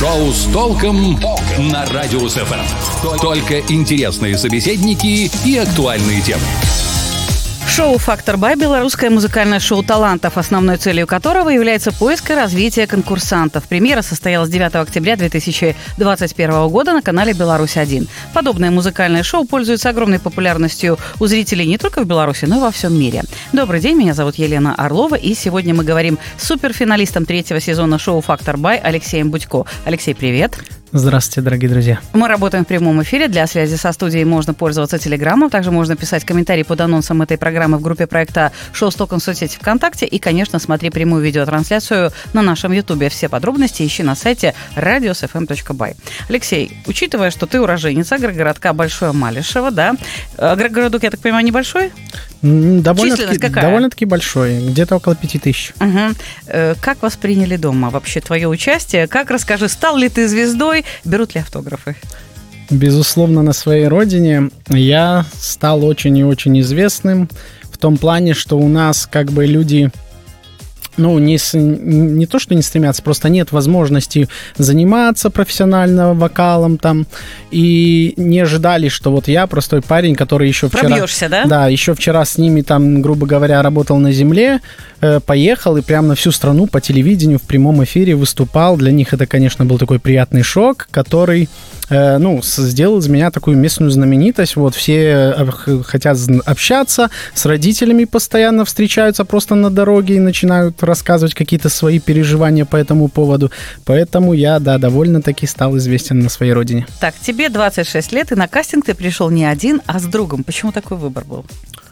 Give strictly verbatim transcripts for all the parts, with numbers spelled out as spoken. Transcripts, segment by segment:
Шоу с толком на Радио СФМ. Только интересные собеседники и актуальные темы. Шоу «Фактор Бай» – белорусское музыкальное шоу талантов, основной целью которого является поиск и развитие конкурсантов. Премьера состоялась девятого октября две тысячи двадцать первого года на канале «Беларусь один». Подобное музыкальное шоу пользуется огромной популярностью у зрителей не только в Беларуси, но и во всем мире. Добрый день, меня зовут Елена Орлова, и сегодня мы говорим с суперфиналистом третьего сезона шоу «Фактор Бай» Алексеем Будько. Алексей, привет! Здравствуйте, дорогие друзья. Мы работаем в прямом эфире. Для связи со студией можно пользоваться телеграммом. Также можно писать комментарии под анонсом этой программы в группе проекта «Шоу с толком» в соцсети ВКонтакте. И, конечно, смотри прямую видеотрансляцию на нашем Ютубе. Все подробности ищи на сайте радио эс эф эм точка бай. Алексей, учитывая, что ты уроженец агрогородка Большое Малишево, да? Агрогородок, я так понимаю, небольшой? Довольно-таки, довольно-таки большой, где-то около пяти тысяч. Угу. Как восприняли дома вообще твое участие? Как, расскажи, стал ли ты звездой? Берут ли автографы? Безусловно, на своей родине я стал очень и очень известным в том плане, что у нас как бы люди... Ну, не, не то, что не стремятся, просто нет возможности заниматься профессионально вокалом там, и не ожидали, что вот я простой парень, который еще вчера... Пробьешься, да? Да, еще вчера с ними там, грубо говоря, работал на земле, э, поехал и прямо на всю страну по телевидению в прямом эфире выступал. Для них это, конечно, был такой приятный шок, который... ну, сделал из меня такую местную знаменитость. Вот все хотят общаться, с родителями постоянно встречаются просто на дороге и начинают рассказывать какие-то свои переживания по этому поводу. Поэтому я, да, довольно-таки стал известен на своей родине. Так, тебе двадцать шесть лет, и на кастинг ты пришел не один, а с другом. Почему такой выбор был?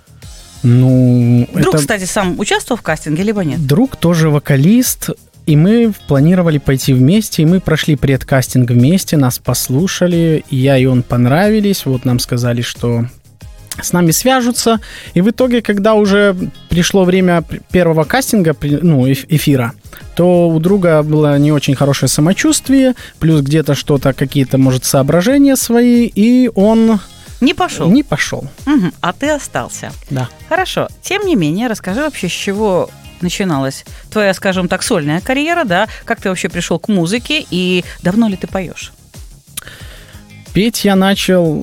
Ну, Друг, это... кстати, сам участвовал в кастинге, либо нет? Друг тоже вокалист. И мы планировали пойти вместе, и мы прошли предкастинг вместе, нас послушали, и я и он понравились, вот нам сказали, что с нами свяжутся, и в итоге, когда уже пришло время первого кастинга, ну, эфира, то у друга было не очень хорошее самочувствие, плюс где-то что-то, какие-то, может, соображения свои, и он... Не пошел? Не пошел. Угу. А ты остался? Да. Хорошо. Тем не менее, расскажи вообще, с чего... начиналась твоя, скажем так, сольная карьера, да? Как ты вообще пришел к музыке и давно ли ты поешь? Петь я начал,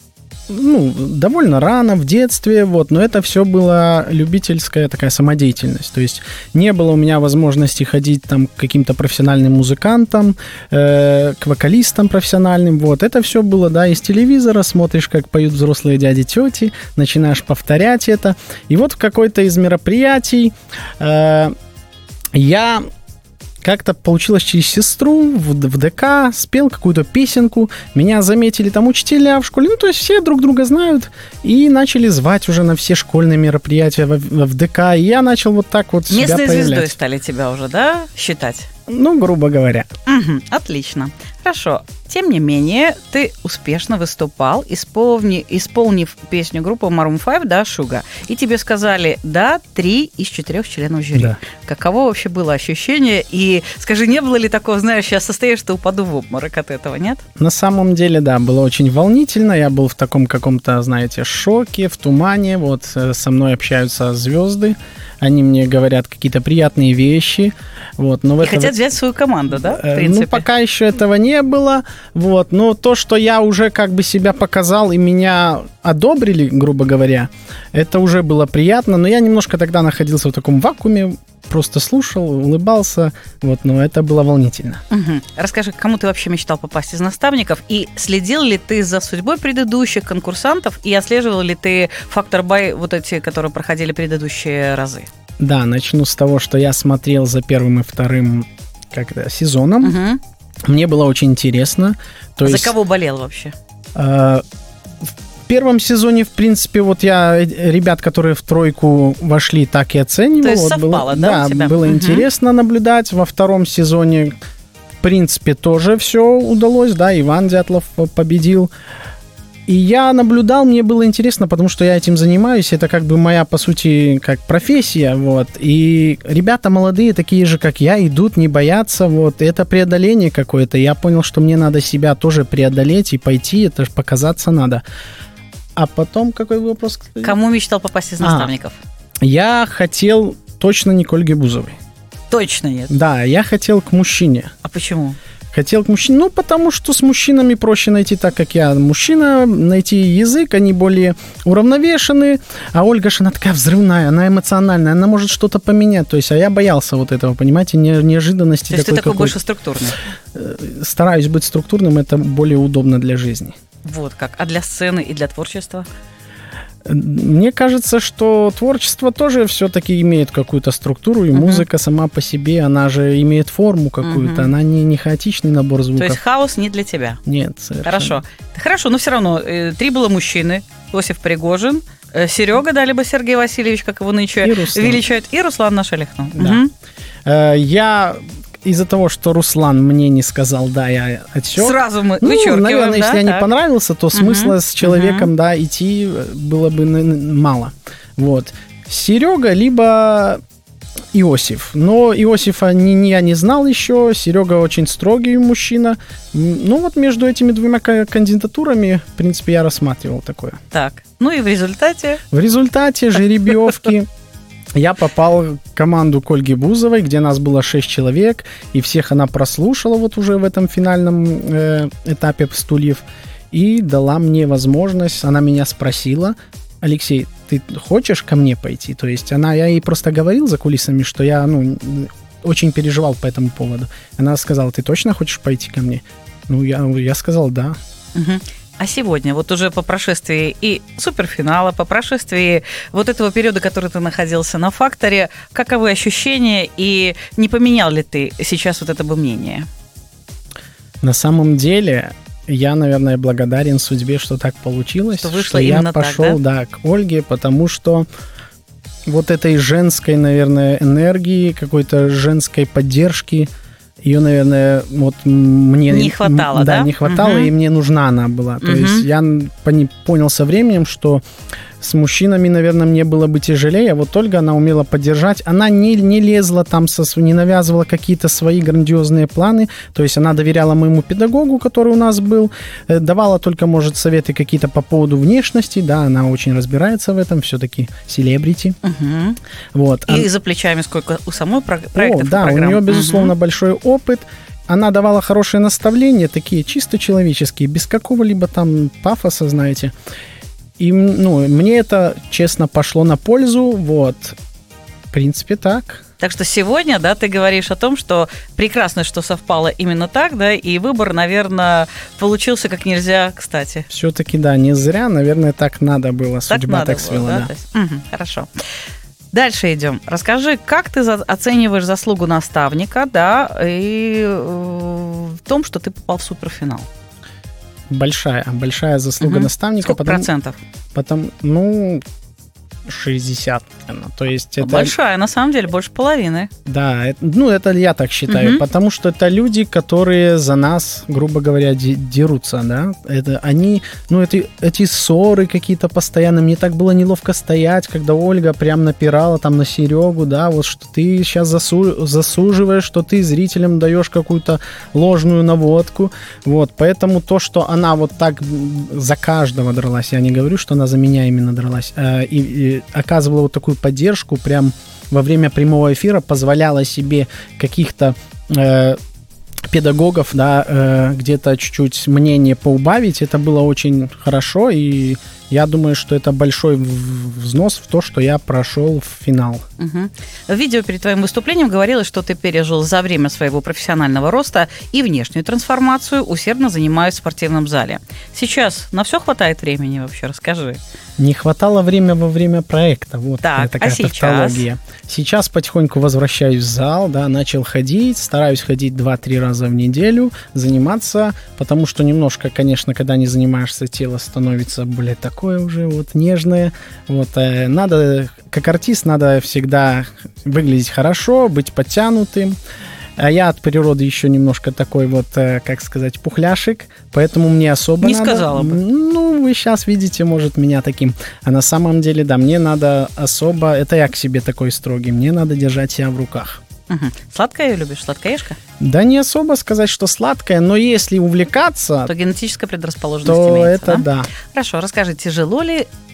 ну, довольно рано, в детстве, вот, но это все была любительская такая самодеятельность, то есть не было у меня возможности ходить там к каким-то профессиональным музыкантам, э, к вокалистам профессиональным, вот, это все было, да, из телевизора, смотришь, как поют взрослые дяди, тети, начинаешь повторять это, и вот в какой-то из мероприятий э, я... Как-то получилось через сестру в, в ДК, спел какую-то песенку, меня заметили там учителя в школе, ну, то есть все друг друга знают, и начали звать уже на все школьные мероприятия в, в ДК, и я начал вот так вот себя Местной проявлять. Звездой стали тебя уже, да, считать? Ну, грубо говоря. Угу, отлично. Хорошо. Тем не менее, ты успешно выступал, исполни, исполнив песню группы Maroon пять, да, «Sugar». И тебе сказали, да, три из четырех членов жюри. Да. Каково вообще было ощущение? И скажи, не было ли такого, знаешь, сейчас состоишь, что упаду в обморок от этого, нет? На самом деле, да, было очень волнительно. Я был в таком каком-то, знаете, шоке, в тумане. Вот со мной общаются звезды. Они мне говорят какие-то приятные вещи. Вот, но в и это хотят вот... взять свою команду, да, в принципе? Ну, пока еще этого не было. Вот, но то, что я уже как бы себя показал и меня одобрили, грубо говоря, это уже было приятно. Но я немножко тогда находился в таком вакууме, просто слушал, улыбался. Вот, но это было волнительно. Угу. Расскажи, к кому ты вообще мечтал попасть из наставников? И следил ли ты за судьбой предыдущих конкурсантов? И отслеживал ли ты «Фактор Бай», вот эти, которые проходили предыдущие разы? Да, начну с того, что я смотрел за первым и вторым как-то сезоном. Угу. Мне было очень интересно. То за есть, кого болел вообще? Э, в первом сезоне, в принципе, вот я ребят, которые в тройку вошли, так и оценивал. То есть вот совпало, было, да, да, у тебя? было Угу. интересно наблюдать. Во втором сезоне, в принципе, тоже все удалось. Да, Иван Дятлов победил. И я наблюдал, мне было интересно, потому что я этим занимаюсь, это как бы моя, по сути, как профессия, вот, и ребята молодые, такие же, как я, идут, не боятся, вот, и это преодоление какое-то, я понял, что мне надо себя тоже преодолеть и пойти, это же показаться надо. А потом, какой вопрос? Кстати? Кому мечтал попасть из наставников? А, я хотел точно не к Ольге Бузовой. Точно нет? Да, я хотел к мужчине. А почему? Хотел к мужчине, ну, потому что с мужчинами проще найти так, как я. Мужчина, найти язык, они более уравновешенные, а Ольга же, она такая взрывная, она эмоциональная, она может что-то поменять. То есть, а я боялся вот этого, понимаете, не, неожиданности. То есть такой, ты такой какой... больше структурный? Стараюсь быть структурным, это более удобно для жизни. Вот как. А для сцены и для творчества? Мне кажется, что творчество тоже все-таки имеет какую-то структуру, и uh-huh. музыка сама по себе, она же имеет форму какую-то, uh-huh. она не, не хаотичный набор звуков. То есть хаос не для тебя? Нет, совершенно. Хорошо. Хорошо, но все равно, э, три было мужчины, Иосиф Пригожин, э, Серега, да, либо Сергей Васильевич, как его нынче величают, и Руслан Нашалихну. Да. Угу. Э, я... Из-за того, что Руслан мне не сказал, да, я отсек. Сразу мы ну, вычеркиваем, наверное, да? если я так. не понравился, то смысла uh-huh. с человеком, uh-huh. да, идти было бы мало. Вот. Серега, либо Иосиф. Но Иосифа не, не, я не знал еще. Серега очень строгий мужчина. Ну, вот между этими двумя кандидатурами, в принципе, я рассматривал такое. Так, ну и в результате? В результате жеребьевки... Я попал в команду к Ольге Бузовой, где нас было шесть человек, и всех она прослушала вот уже в этом финальном э, этапе стульев, и дала мне возможность, она меня спросила: Алексей, ты хочешь ко мне пойти? То есть она, я ей просто говорил за кулисами, что я, ну, очень переживал по этому поводу. Она сказала: ты точно хочешь пойти ко мне? Ну, я, я сказал, да. Угу. А сегодня, вот уже по прошествии и суперфинала, по прошествии вот этого периода, который ты находился на «Факторе», каковы ощущения и не поменял ли ты сейчас вот это бы мнение? На самом деле, я, наверное, благодарен судьбе, что так получилось, что, что я пошел, так, да? да, к Ольге, потому что вот этой женской, наверное, энергии, какой-то женской поддержки, ее, наверное, вот мне... Не хватало, да? Да, не хватало, угу. и мне нужна она была. То угу. есть я понял со временем, что с мужчинами, наверное, мне было бы тяжелее. Вот Ольга, она умела поддержать. Она не, не лезла там, со, не навязывала какие-то свои грандиозные планы. То есть она доверяла моему педагогу, который у нас был. Давала только, может, советы какие-то по поводу внешности. Да, она очень разбирается в этом. Все-таки селебрити. Угу. Вот. И а... за плечами сколько у самой проектов? О, да, программ. У нее, безусловно, угу. большой опыт. Она давала хорошие наставления, такие чисто человеческие, без какого-либо там пафоса, знаете. И, ну, мне это, честно, пошло на пользу, вот, в принципе, так. Так что сегодня, да, ты говоришь о том, что прекрасно, что совпало именно так, да, и выбор, наверное, получился как нельзя кстати. Все-таки, да, не зря, наверное, так надо было, так судьба надо так было, свела, да. да. То есть, угу, хорошо. Дальше идем. Расскажи, как ты оцениваешь заслугу наставника, да, и э, в том, что ты попал в суперфинал? Большая, большая заслуга угу. наставника. Сколько потому, процентов? Потом, ну, шестьдесят, наверное. То есть это... Большая, на самом деле, больше половины. Да, это, ну, это я так считаю, угу. потому что это люди, которые за нас, грубо говоря, дерутся, да. Это они, ну, это, эти ссоры какие-то постоянно. Мне так было неловко стоять, когда Ольга прям напирала там на Серегу, да, вот что ты сейчас засу, засуживаешь, что ты зрителям даешь какую-то ложную наводку. Вот, поэтому то, что она вот так за каждого дралась, я не говорю, что она за меня именно дралась, э, и, и оказывала вот такую поддержку, прям во время прямого эфира позволяла себе каких-то э, педагогов, да, э, где-то чуть-чуть мнение поубавить. Это было очень хорошо, и я думаю, что это большой взнос в то, что я прошел в финал. Угу. В видео перед твоим выступлением говорилось, что ты пережил за время своего профессионального роста и внешнюю трансформацию, усердно занимаясь в спортивном зале. Сейчас на все хватает времени вообще? Расскажи. Не хватало времени во время проекта. Вот так, такая а сейчас? тавтология. Сейчас потихоньку возвращаюсь в зал, да, начал ходить, стараюсь ходить два-три раза в неделю, заниматься, потому что немножко, конечно, когда не занимаешься, тело становится более такое уже вот нежное. Вот, э, надо, как артист, надо всегда выглядеть хорошо, быть подтянутым. А я от природы еще немножко такой вот, э, как сказать, пухляшик, поэтому мне особо не надо... Не сказала бы. Ну, вы сейчас видите, может, меня таким. А на самом деле, да, мне надо особо... Это я к себе такой строгий. Мне надо держать себя в руках. Угу. Сладкое любишь? Сладкоежка? Да не особо сказать, что сладкое, но если увлекаться... То генетическая предрасположенность то имеется, это да? да. Хорошо, расскажи, тяжело ли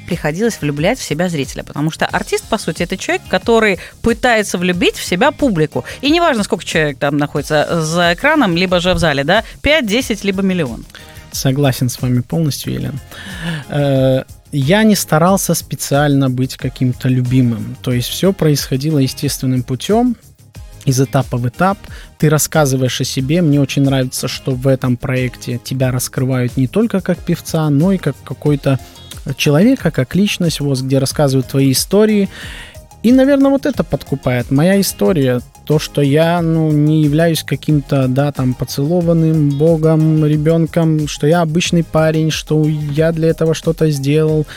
приходилось влюблять в себя зрителя? Потому что артист, по сути, это человек, который пытается влюбить в себя публику. И неважно, сколько человек там находится за экраном, либо же в зале, да, пять, десять, либо миллион. Согласен с вами полностью, Елена. Я не старался специально быть каким-то любимым. То есть все происходило естественным путем, из этапа в этап. Ты рассказываешь о себе. Мне очень нравится, что в этом проекте тебя раскрывают не только как певца, но и как какой-то человека, как личность, вот, где рассказывают твои истории. И, наверное, вот это подкупает. Моя история, то, что я, ну, не являюсь каким-то, да, там, поцелованным богом, ребенком, что я обычный парень, что я для этого что-то сделал.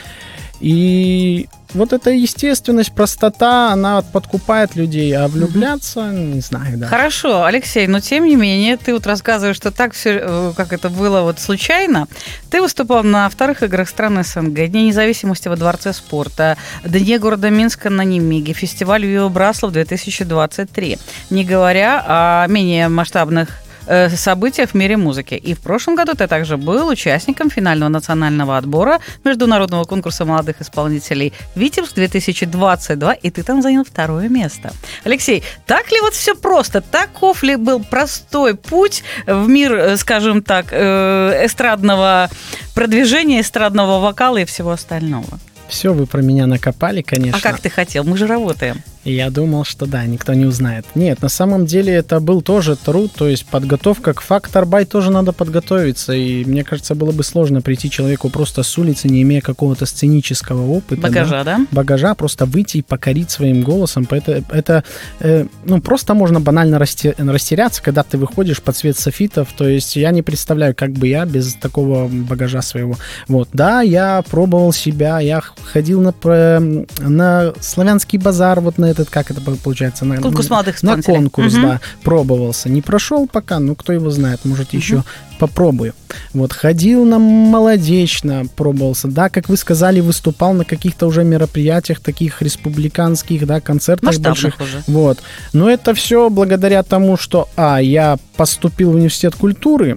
И вот эта естественность, простота, она подкупает людей, а влюбляться, mm-hmm. не знаю, да. Хорошо, Алексей, но тем не менее, ты вот рассказываешь, что так все, как это было вот случайно. Ты выступал на вторых играх стран СНГ, Дне независимости во Дворце спорта, Дне города Минска на Немиге, фестиваль Вио Браслов две тысячи двадцать три, не говоря о менее масштабных событиях в мире музыки. И в прошлом году ты также был участником финального национального отбора международного конкурса молодых исполнителей «Витебск две тысячи двадцать два», и ты там занял второе место. Алексей, так ли вот все просто? Таков ли был простой путь в мир, скажем так, эстрадного продвижения, эстрадного вокала и всего остального? Все вы про меня накопали, конечно. А как ты хотел? Мы же работаем. И я думал, что да, никто не узнает. Нет, на самом деле это был тоже труд, то есть подготовка к Factor By тоже надо подготовиться. И мне кажется, было бы сложно прийти человеку просто с улицы, не имея какого-то сценического опыта. Багажа, да? да? Багажа, просто выйти и покорить своим голосом. Это, это э, ну, просто можно банально растеряться, когда ты выходишь под цвет софитов. То есть я не представляю, как бы я без такого багажа своего. Вот, да, я пробовал себя, я ходил на, на славянский базар, вот на этот, как это получается? На, конкурс молодых исполнителей. На конкурс, угу. да, пробовался. Не прошел пока, ну, кто его знает, может, угу. еще попробую. Вот, ходил на молодечно, пробовался, да, как вы сказали, выступал на каких-то уже мероприятиях, таких республиканских, да, концертах масштабных больших. Уже. Вот. Но это все благодаря тому, что, а, я поступил в университет культуры,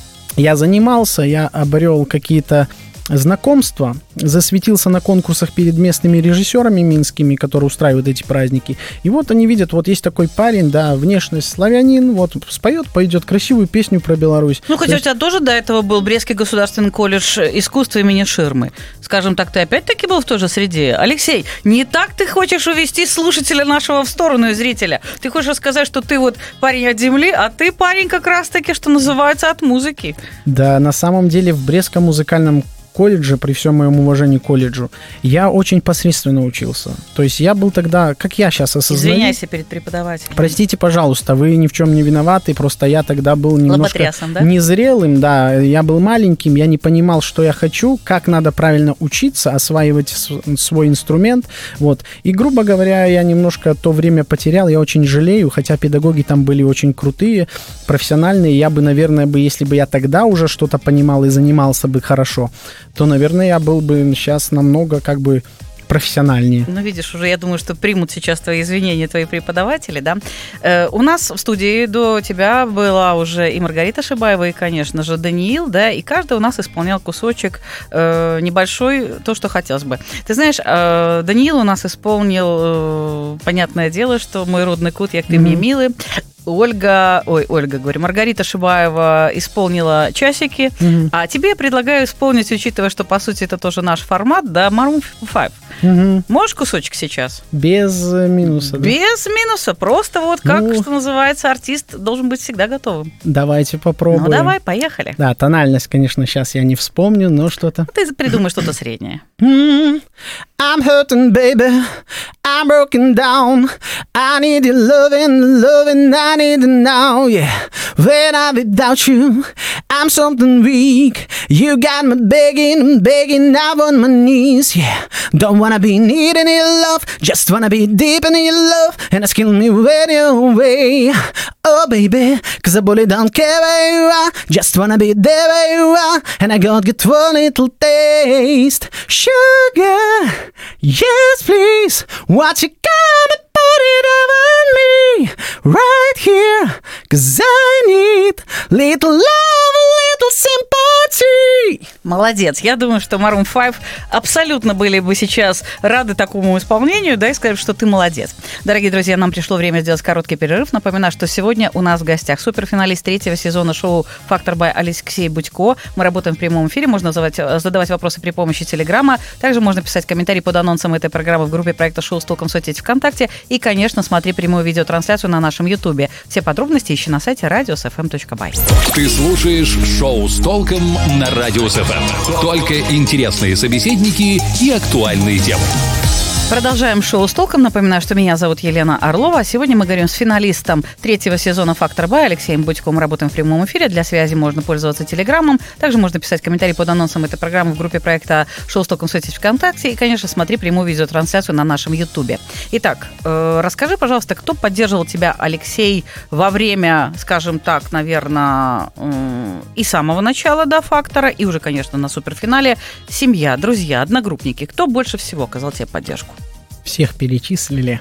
я занимался, я обрел какие-то знакомства, засветился на конкурсах перед местными режиссерами минскими, которые устраивают эти праздники. И вот они видят, вот есть такой парень, да, внешность славянин, вот споет, пойдет красивую песню про Беларусь. Ну, хотя То у тебя тоже до этого был Брестский государственный колледж искусства имени Ширмы. Скажем так, ты опять-таки был в той же среде. Алексей, не так ты хочешь увести слушателя нашего в сторону и зрителя. Ты хочешь сказать, что ты вот парень от земли, а ты парень как раз-таки, что называется, от музыки. Да, на самом деле в Брестском музыкальном колледже, при всем моем уважении к колледжу, я очень посредственно учился. То есть я был тогда, как я сейчас осознаю... Извиняйся перед преподавателем. Простите, пожалуйста, вы ни в чем не виноваты, просто я тогда был немножко да? незрелым, да, я был маленьким, я не понимал, что я хочу, как надо правильно учиться, осваивать свой инструмент, вот. И, грубо говоря, я немножко то время потерял, я очень жалею, хотя педагоги там были очень крутые, профессиональные, я бы, наверное, бы, если бы я тогда уже что-то понимал и занимался бы хорошо, то, наверное, я был бы сейчас намного как бы профессиональнее. Ну, видишь, уже я думаю, что примут сейчас твои извинения, твои преподаватели, да. Э, у нас в студии до тебя была уже и Маргарита Шибаева, и, конечно же, Даниил, да, и каждый у нас исполнял кусочек э, небольшой, то, что хотелось бы. Ты знаешь, э, Даниил у нас исполнил, э, понятное дело, что «Мой родный кут, як ты мне милый». Ольга, ой, Ольга, говорю, Маргарита Шибаева исполнила «Часики», mm-hmm. а тебе я предлагаю исполнить, учитывая, что, по сути, это тоже наш формат, да, Maroon пять. Mm-hmm. Можешь кусочек сейчас? Без минуса, да? Без минуса, просто вот как, ну, что называется, артист должен быть всегда готовым. Давайте попробуем. Ну, давай, поехали. Да, тональность, конечно, сейчас я не вспомню, но что-то... Ты придумай что-то среднее. Mm-hmm. I'm hurting, baby, I'm broken down, I need your loving, loving, I need it now, yeah. When I'm without you, I'm something weak. You got me begging, begging, I'm on my knees, yeah. Don't wanna be needing your love, just wanna be deep in your love, and it's killing me when you're away. Oh, baby, cause I really don't care where you are, just wanna be there where you are, and I gotta get one little taste. Sugar, yes, please, what you got? Put it over me, right here, cause I need little love, a little sympathy. Молодец. Я думаю, что Maroon пять абсолютно были бы сейчас рады такому исполнению, да, и сказать, что ты молодец. Дорогие друзья, нам пришло время сделать короткий перерыв. Напоминаю, что сегодня у нас в гостях суперфиналист третьего сезона шоу «Фактор бай» Алексей Будько. Мы работаем в прямом эфире, можно задавать, задавать вопросы при помощи Телеграма. Также можно писать комментарии под анонсом этой программы в группе проекта «Шоу с толком» в соцсети ВКонтакте. И, конечно, смотри прямую видеотрансляцию на нашем Ютубе. Все подробности ищи на сайте радиос эф эм точка бай. Ты слушаешь «Шоу с толком» на Радиос эф эм. Только интересные собеседники и актуальные темы. Продолжаем шоу с толком. Напоминаю, что меня зовут Елена Орлова. Сегодня мы говорим с финалистом третьего сезона «Фактор бай» Алексеем Будько. Мы работаем в прямом эфире. Для связи можно пользоваться Телеграмом. Также можно писать комментарии под анонсом этой программы в группе проекта «Шоу с толком» в соцсети ВКонтакте. И, конечно, смотри прямую видеотрансляцию на нашем Ютубе. Итак, э, расскажи, пожалуйста, кто поддерживал тебя, Алексей, во время, скажем так, наверное, э, и самого начала до «Фактора», и уже, конечно, на суперфинале. Семья, друзья, одногруппники. Кто больше всего оказал тебе поддержку? Всех перечислили.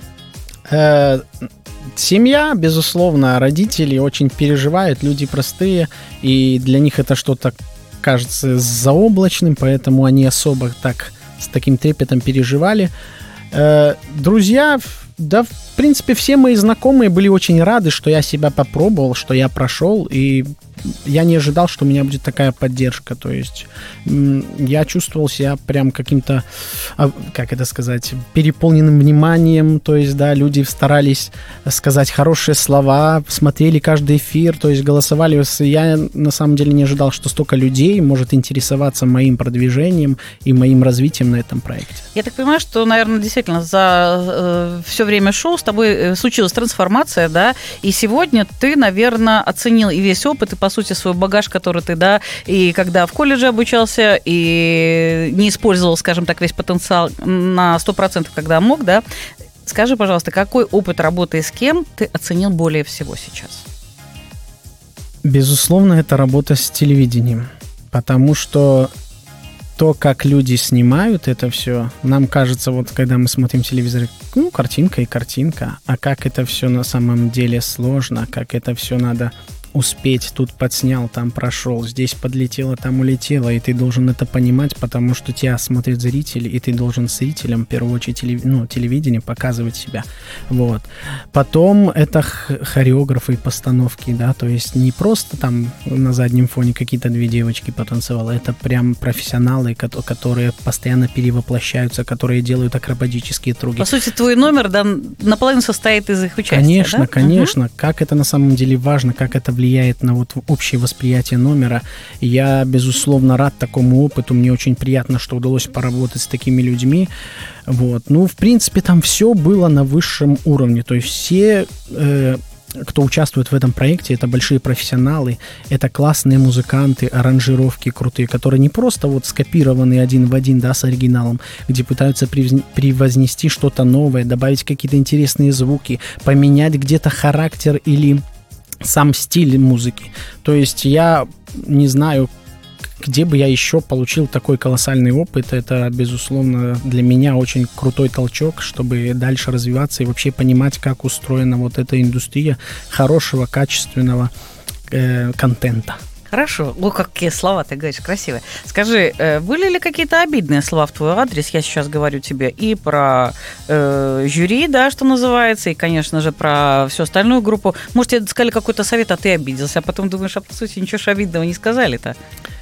Э, семья, безусловно, родители очень переживают, люди простые, и для них это что-то кажется заоблачным, поэтому они особо так с таким трепетом переживали. Э, друзья, да, в принципе, все мои знакомые были очень рады, что я себя попробовал, что я прошел, и я не ожидал, что у меня будет такая поддержка. То есть я чувствовал себя прям каким-то, как это сказать, переполненным вниманием. То есть, да, люди старались сказать хорошие слова, смотрели каждый эфир, то есть голосовали. Я на самом деле не ожидал, что столько людей может интересоваться моим продвижением и моим развитием на этом проекте. Я так понимаю, что, наверное, действительно за э, все время шоу с тобой случилась трансформация, да, и сегодня ты, наверное, оценил и весь опыт, и, по сути, свой багаж, который ты, да, и когда в колледже обучался, и не использовал, скажем так, весь потенциал на сто процентов, когда мог, да. Скажи, пожалуйста, какой опыт работы с кем ты оценил более всего сейчас? Безусловно, это работа с телевидением, потому что то, как люди снимают это все, нам кажется, вот когда мы смотрим телевизор, ну, картинка и картинка, а как это все на самом деле сложно, как это все надо успеть, тут подснял, там прошел, здесь подлетело, там улетело, и ты должен это понимать, потому что тебя смотрят зрители, и ты должен зрителям, в первую очередь, телев... ну, телевидение показывать себя. Вот. Потом это хореографы и постановки, да, то есть не просто там на заднем фоне какие-то две девочки потанцевали, это прям профессионалы, которые постоянно перевоплощаются, которые делают акробатические трюки. По сути, твой номер, да, наполовину состоит из их участия, Конечно, да? конечно. Угу. Как это на самом деле важно, как это влияет влияет на вот общее восприятие номера. Я, безусловно, рад такому опыту. Мне очень приятно, что удалось поработать с такими людьми. Вот. Ну, в принципе, там все было на высшем уровне. То есть все, э, кто участвует в этом проекте, это большие профессионалы, это классные музыканты, аранжировки крутые, которые не просто вот скопированы один в один, да, с оригиналом, где пытаются превознести что-то новое, добавить какие-то интересные звуки, поменять где-то характер или сам стиль музыки. То есть я не знаю, где бы я еще получил такой колоссальный опыт. Это, безусловно, для меня очень крутой толчок, чтобы дальше развиваться и вообще понимать, как устроена вот эта индустрия хорошего, качественного э, контента. Хорошо. О, какие слова ты говоришь, красивые. Скажи, были ли какие-то обидные слова в твой адрес? Я сейчас говорю тебе и про э, жюри, да, что называется, и, конечно же, про всю остальную группу. Может, тебе сказали какой-то совет, а ты обиделся, а потом думаешь, а по сути ничего ж обидного не сказали-то?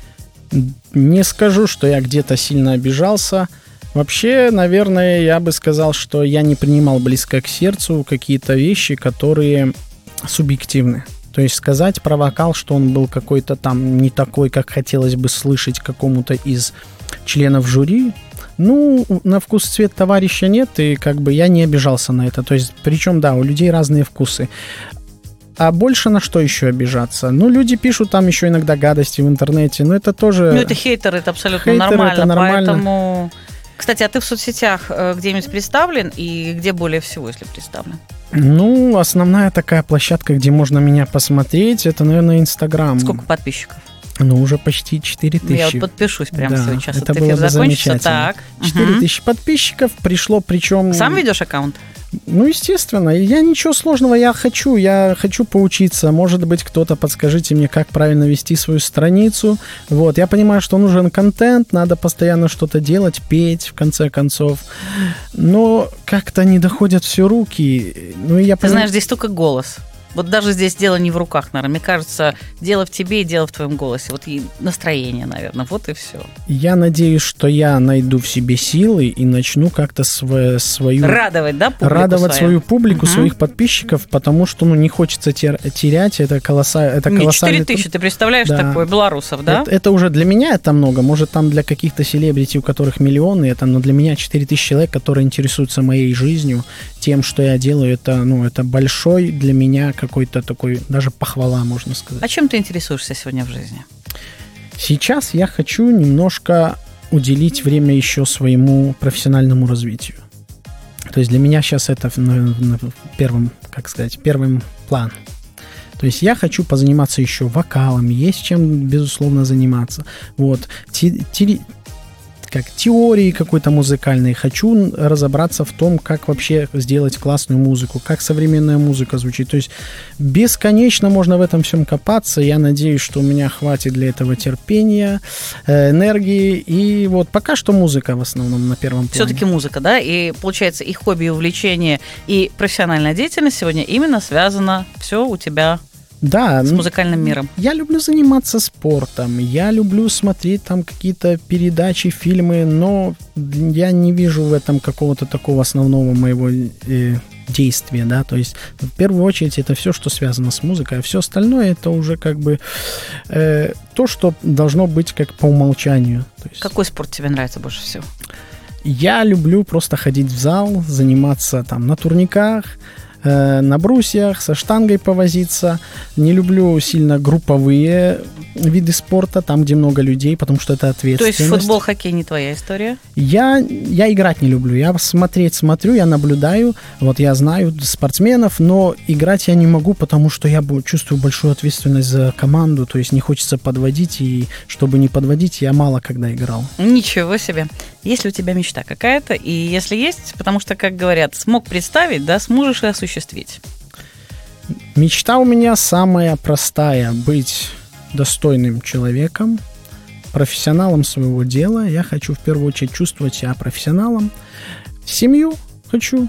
Не скажу, что я где-то сильно обижался. Вообще, наверное, я бы сказал, что я не принимал близко к сердцу какие-то вещи, которые субъективны. То есть сказать про вокал, что он был какой-то там не такой, как хотелось бы слышать какому-то из членов жюри, ну, на вкус цвет товарища нет, и как бы я не обижался на это. То есть, причем, да, у людей разные вкусы. А больше на что еще обижаться? Ну, люди пишут там еще иногда гадости в интернете, но это тоже... Ну, это хейтеры, это абсолютно хейтеры, нормально, это нормально, поэтому... Кстати, а ты в соцсетях где-нибудь представлен и где более всего, если представлен? Ну, основная такая площадка, где можно меня посмотреть, это, наверное, Инстаграм. Сколько подписчиков? Ну, уже почти четыре тысячи. Я вот подпишусь прямо да, сейчас. Это вот было эфир бы закончится. замечательно. Так. четыре тысячи Угу. подписчиков пришло, причем... Сам ведешь аккаунт? Ну, естественно. Я ничего сложного, я хочу, я хочу поучиться. Может быть, кто-то подскажите мне, как правильно вести свою страницу. Вот, я понимаю, что нужен контент, надо постоянно что-то делать, петь, в конце концов. Но как-то не доходят все руки. Ну, и я Ты поним... знаешь, здесь только голос. Вот даже здесь дело не в руках, наверное. Мне кажется, дело в тебе и дело в твоем голосе. Вот и настроение, наверное. Вот и все. Я надеюсь, что я найду в себе силы и начну как-то св- свою... Радовать, да, публику Радовать свою, свою публику, угу. своих подписчиков, потому что, ну, не хочется тер- терять. Это, колосса... это Не, колоссальный... четыре тысячи, ты представляешь, да. такое, белорусов, да? Это, это уже для меня это много. Может, там для каких-то селебрити, у которых миллионы, это, но для меня четыре тысячи человек, которые интересуются моей жизнью, тем, что я делаю, это, ну, это большой для меня какой-то такой, даже похвала, можно сказать. А чем ты интересуешься сегодня в жизни? Сейчас я хочу немножко уделить время еще своему профессиональному развитию. То есть для меня сейчас это на, на первым, как сказать, первым план. То есть я хочу позаниматься еще вокалом, есть чем, безусловно, заниматься. Вот. Те, те, как теории какой-то музыкальной. Хочу разобраться в том, как вообще сделать классную музыку, как современная музыка звучит. То есть бесконечно можно в этом всем копаться. Я надеюсь, что у меня хватит для этого терпения, энергии. И вот пока что музыка в основном на первом плане. Все-таки музыка, да? И получается, и хобби, и увлечение, и профессиональная деятельность сегодня именно связано все у тебя Да, с музыкальным миром. Я люблю заниматься спортом, я люблю смотреть там какие-то передачи, фильмы, но я не вижу в этом какого-то такого основного моего э, действия, да, то есть в первую очередь это все, что связано с музыкой, а все остальное это уже как бы э, то, что должно быть как по умолчанию. То есть Какой спорт тебе нравится больше всего? я люблю просто ходить в зал, заниматься там на турниках, на брусьях, со штангой повозиться. Не люблю сильно групповые виды спорта, там, где много людей, потому что это ответственность. То есть футбол, хоккей не твоя история? Я, я играть не люблю. Я смотреть смотрю, я наблюдаю. Вот я знаю спортсменов, но играть я не могу, потому что я чувствую большую ответственность за команду. То есть не хочется подводить, и чтобы не подводить, я мало когда играл. Ничего себе. Есть ли у тебя мечта какая-то? И если есть, потому что, как говорят, смог представить, да, сможешь и осуществить. Мечта у меня самая простая. Быть достойным человеком, профессионалом своего дела. Я хочу в первую очередь чувствовать себя профессионалом. Семью хочу.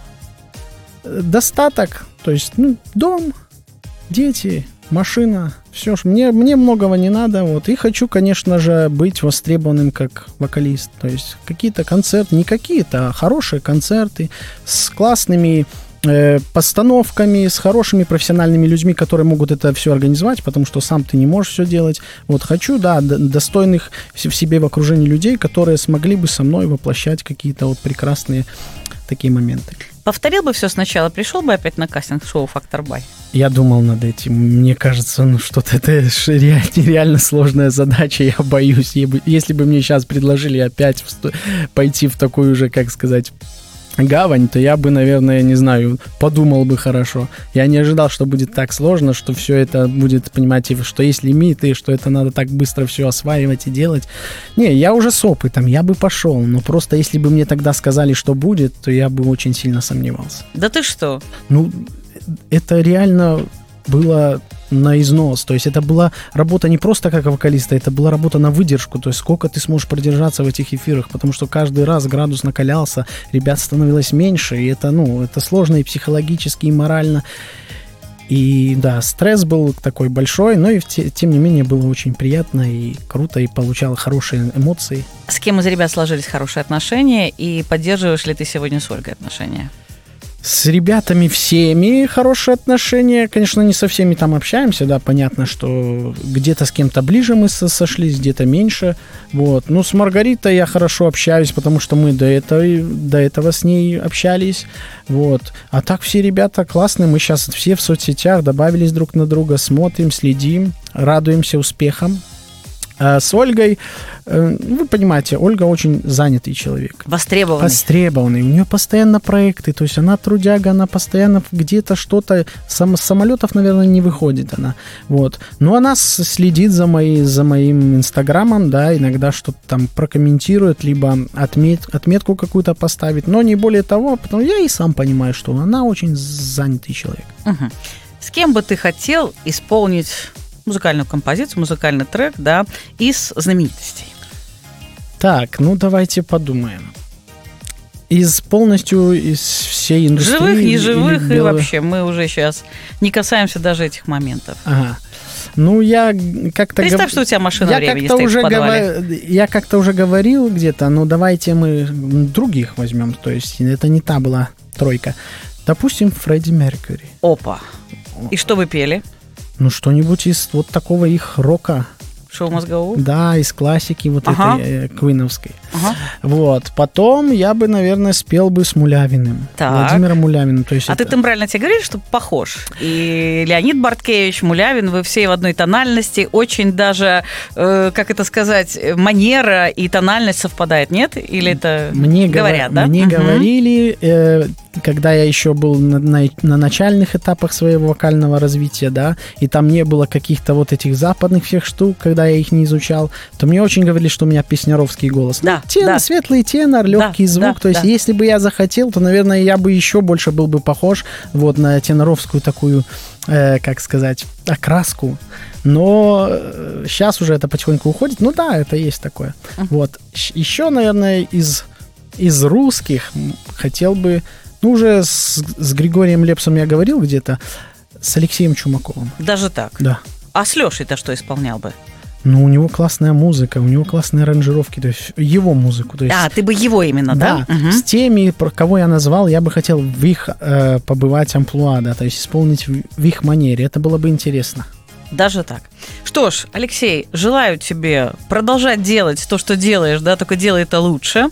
Достаток. То есть, ну, дом, дети, машина. Все ж, мне, мне многого не надо. Вот. И хочу, конечно же, быть востребованным как вокалист. То есть какие-то концерты, не какие-то, а хорошие концерты с классными э, постановками, с хорошими профессиональными людьми, которые могут это все организовать, потому что сам ты не можешь все делать. Вот хочу, да, д- достойных в себе в окружении людей, которые смогли бы со мной воплощать какие-то вот прекрасные такие моменты. Повторил бы все сначала, пришел бы опять на кастинг-шоу «Фактор Бай». Я думал над этим. Мне кажется, ну что-то это нереально сложная задача. Я боюсь. Если бы мне сейчас предложили опять пойти в такую же, как сказать, гавань, то я бы, наверное, не знаю, подумал бы хорошо. Я не ожидал, что будет так сложно, что все это будет, понимаете, что есть лимиты, что это надо так быстро все осваивать и делать. Не, я уже с опытом, я бы пошел, но просто если бы мне тогда сказали, что будет, то я бы очень сильно сомневался. Да ты что? Ну, это реально было на износ. То есть это была работа не просто как вокалиста, это была работа на выдержку. То есть сколько ты сможешь продержаться в этих эфирах, потому что каждый раз градус накалялся, ребят становилось меньше, и это, ну, это сложно и психологически, и морально. И да, стресс был такой большой, но и тем не менее было очень приятно и круто, и получал хорошие эмоции. С кем из ребят сложились хорошие отношения, и поддерживаешь ли ты сегодня с Ольгой отношения? С ребятами всеми хорошие отношения. Конечно, не со всеми там общаемся, да, понятно, что где-то с кем-то ближе мы сошлись, где-то меньше. Вот. Ну, с Маргаритой я хорошо общаюсь, потому что мы до этого, до этого с ней общались. Вот. А так все ребята классные. Мы сейчас все в соцсетях добавились друг на друга, смотрим, следим, радуемся успехам. А с Ольгой, вы понимаете, Ольга очень занятый человек. Востребованный. Востребованный. У нее постоянно проекты, то есть она трудяга, она постоянно где-то что-то, сам, с самолетов, наверное, не выходит она. Вот. Но она следит за, моей, за моим инстаграмом, да, иногда что-то там прокомментирует, либо отмет, отметку какую-то поставит, но не более того, потому что я и сам понимаю, что она очень занятый человек. Угу. С кем бы ты хотел исполнить музыкальную композицию, музыкальный трек, да, из знаменитостей? Так, ну давайте подумаем. Из полностью из всей индустрии. Живых, не живых, или... и вообще мы уже сейчас не касаемся даже этих моментов. Ага. Ну, я как-то... Представь, гов... что у тебя машина я времени как-то стоит уже в подвале. Гов... Я как-то уже говорил где-то, ну, давайте мы других возьмем. То есть это не та была тройка. Допустим, Фредди Меркьюри. Опа. И что вы пели? Ну, что-нибудь из вот такого их рока. Show must go? Да, из классики вот ага. этой э, квиновской. Ага. Вот. Потом я бы, наверное, спел бы с Мулявиным. Так. Владимиром Мулявиным. То есть а это... ты там правильно тебе говорили, что похож? И Леонид Барткевич, Мулявин, вы все в одной тональности. Очень даже, э, как это сказать, манера и тональность совпадает, нет? Или это мне говорят, гов... да? Мне угу. говорили, э, когда я еще был на, на, на начальных этапах своего вокального развития, да, и там не было каких-то вот этих западных всех штук, когда я их не изучал, то мне очень говорили, что у меня песняровский голос. Да, ну, тенор, да. Светлый тенор, легкий да, звук. да, то есть, да. если бы я захотел, то, наверное, я бы еще больше был бы похож вот на теноровскую такую, э, как сказать, окраску. Но э, сейчас уже это потихоньку уходит. Ну да, это есть такое. Uh-huh. Вот. Еще, наверное, из, из русских хотел бы, ну, уже с, с Григорием Лепсом я говорил где-то, с Алексеем Чумаковым. Даже так? Да. А с Лешей-то что исполнял бы? Ну, у него классная музыка, у него классные аранжировки, то есть его музыку. То есть, а, ты бы его именно, да? Да, угу. с теми, про кого я назвал, я бы хотел в их э, побывать амплуа, да, то есть исполнить в, в их манере. Это было бы интересно. Даже так. Что ж, Алексей, желаю тебе продолжать делать то, что делаешь, да, только делай это лучше.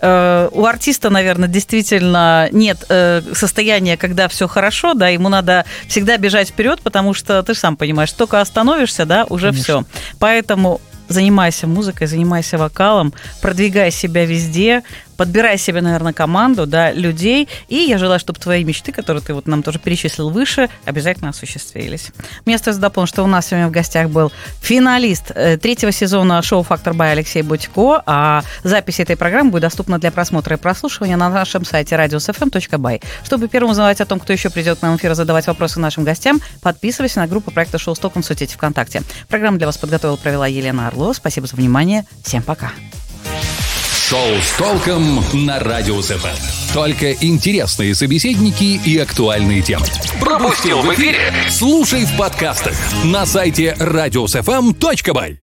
Э, у артиста, наверное, действительно нет э, состояния, когда все хорошо, да, ему надо всегда бежать вперед, потому что ты же сам понимаешь, только остановишься, да, уже все. Поэтому занимайся музыкой, занимайся вокалом, продвигай себя везде, подбирай себе, наверное, команду, да, людей, и я желаю, чтобы твои мечты, которые ты вот нам тоже перечислил выше, обязательно осуществились. Мне остается дополнить, что у нас сегодня в гостях был финалист третьего сезона шоу «Фактор Бай» Алексей Бутько, а запись этой программы будет доступна для просмотра и прослушивания на нашем сайте радиос эф эм точка бай. Чтобы первым узнавать о том, кто еще придет к нам в эфир и задавать вопросы нашим гостям, подписывайся на группу проекта «Шоу Столком» в соцсети ВКонтакте. Программу для вас подготовила и провела Елена Орлова. Спасибо за внимание. Всем пока. Шоу с толком на Радиус эф эм. Только интересные собеседники и актуальные темы. Пропустил в эфире? Слушай в подкастах на сайте радиос эф эм точка бай.